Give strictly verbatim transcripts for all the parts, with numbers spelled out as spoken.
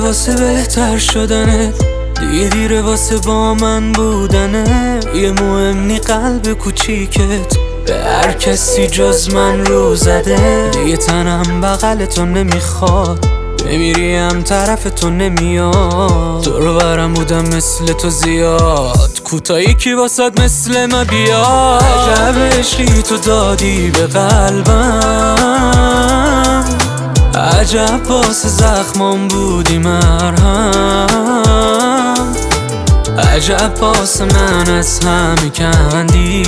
واسه بهتر شدنه، دیگه دیره واسه با من بودنه. یه مهمنی قلب کوچیکت به هر کسی جز من رو زده. دیگه تنم بغل تو نمیخواد، بمیریم طرف تو نمیاد. دور برم بودم مثل تو زیاد، کوتاهی کی واسد مثل ما بیاد. عجب عشقی تو دادی به قلبم، عجب واسه زخمام بودی مرهم، عجب واسه من از همه کندی.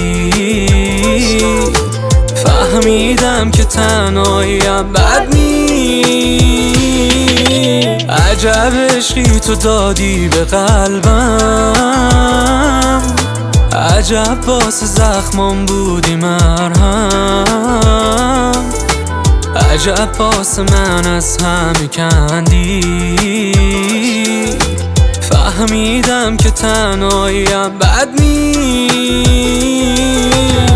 فهمیدم که تنهاییم بد نیست. عجب عشقی تو دادی به قلبم، عجب واسه زخمام بودی مرهم، عجب واسه من از همه کندی. فهمیدم که تنهاییم بد نیست.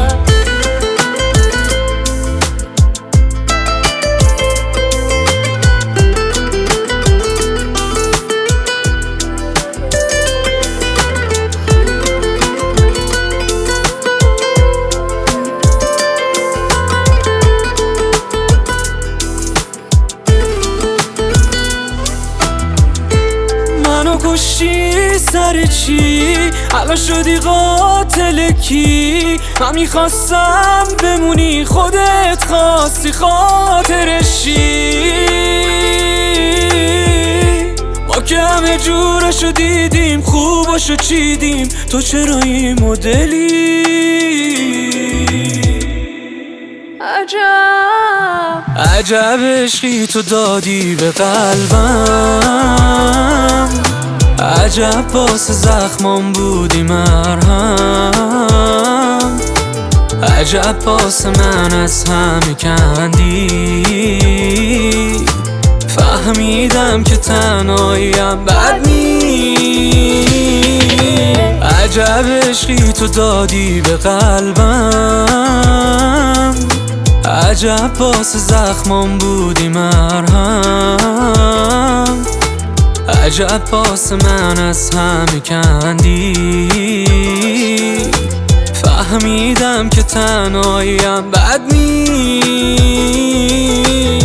کشتی سر چی؟ الان شدی قاتل کی؟ من میخواستم بمونی، خودت خواستی خاطرشی. ما که همه جورشو دیدیم، خوباشو چیدیم، تو چرا این مدلی؟ عجب عجب عشقی تو دادی به قلبم، عجب واسه زخمام بودی مرهم، عجب واسه من از همه کندی. فهمیدم که تنهاییم بد نیست. عجب عشقی تو دادی به قلبم، عجب واسه زخمام بودی مرهم، عجب واسه من از همه کندی. فهمیدم که تنهاییم بد نیست.